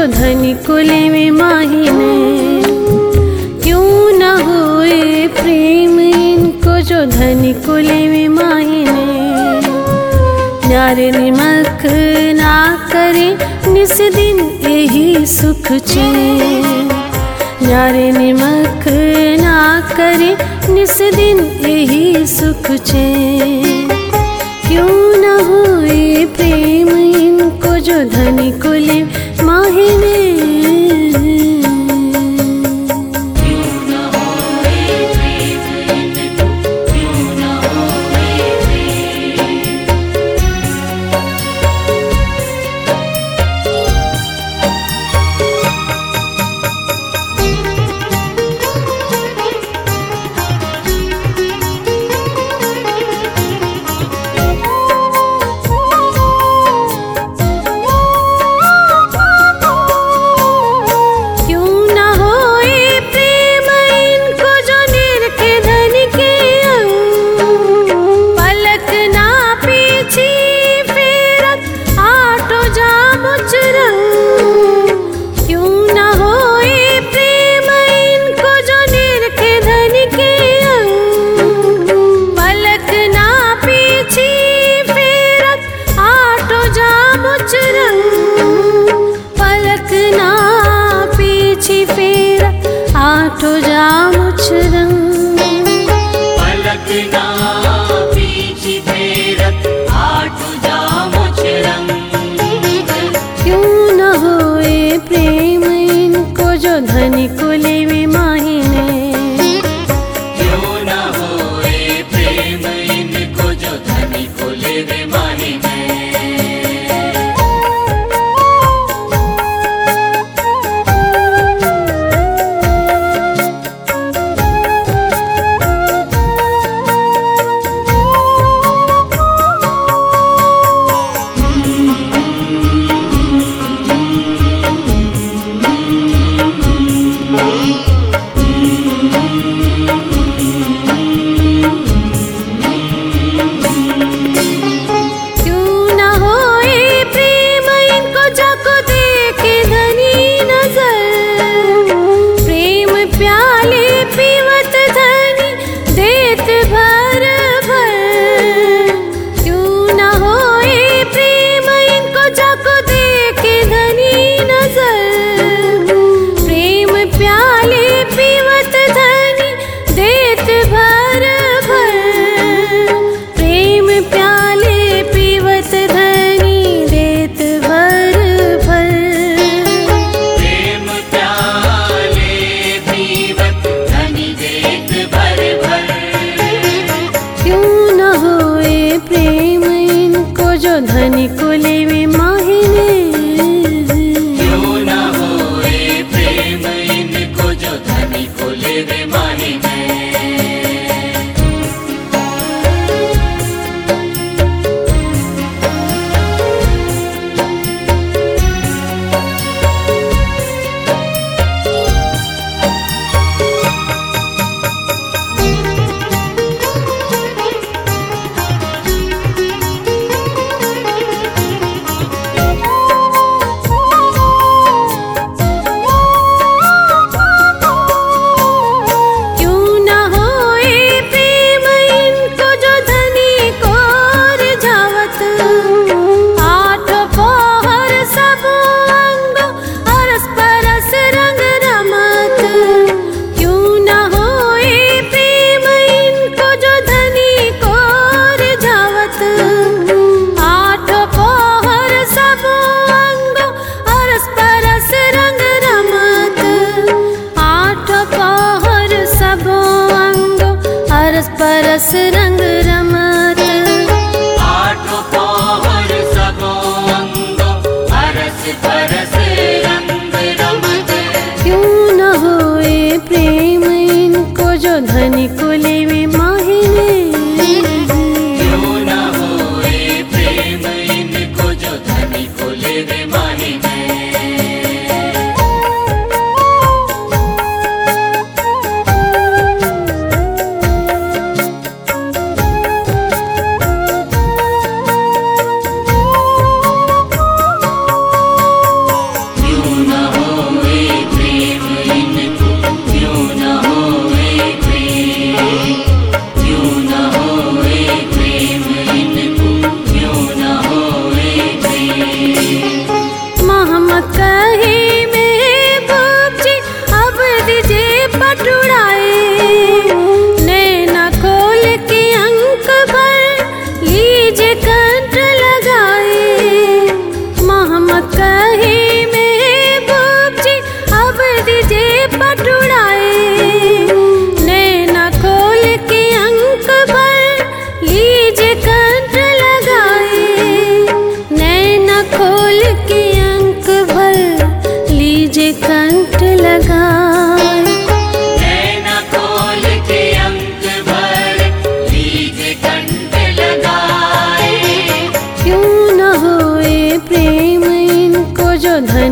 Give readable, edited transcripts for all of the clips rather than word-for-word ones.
धनी को लेवे माहिने। क्यों न होए प्रेम इनको जो धनी को लेवे माहिने। न्यारे निमक ना करे निस दिन यही सुख चैन। न्यारे निमक ना करे निस दिन यही सुख चैन। क्यों न होए प्रेम इनको जो धनी को ले माहिने। आठो जाम रंग पलक ना पीछे फेरत आठो जाम रंग। क्यों न होए प्रेम इनको जो धनी को लेवे माहिने। क्यों न होए प्रेम इनको जो धनी को लेवे माहिने। धनी को लेवे माहिने। क्यों न होए प्रेम इनको जो धनी को लेवे माहिने। परस रंग रमत आठो पहर सबो अंगो हरस परस रंग रमत। क्यों न होए प्रेम इनको जो धनी को लेवे माहिने। क्यों न होए प्रेम इनको जो धनी को लेवे माहिने। क्यों न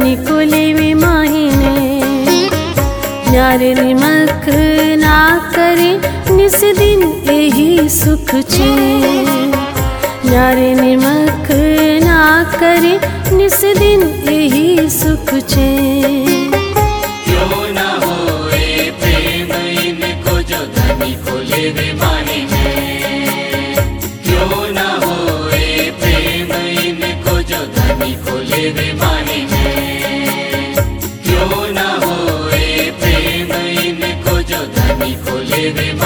धनी को लेवे माहिने। न्यारे निमक ना करे निस दिन यही सुख छे। न्यारे निमक ना करे निस दिन यही सुख छे। क्यों न होए प्रेम इनको जो धनी को लेवे माहिने। क्यों न होए प्रेम इनको जो धनी को लेवे माहिने। क्यों न होए प्रेम इनको जो धनी को लेवे माहिने।